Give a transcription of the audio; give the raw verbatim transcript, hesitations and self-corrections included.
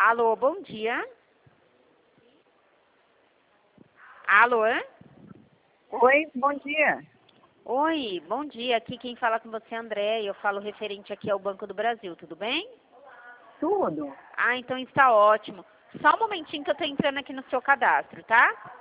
Alô, bom dia. Alô? Oi, bom dia. Oi, bom dia. Aqui quem fala com você é André. Eu falo referente aqui ao Banco do Brasil, tudo bem? Tudo? Ah, então está ótimo. Só um momentinho que eu estou entrando aqui no seu cadastro, tá?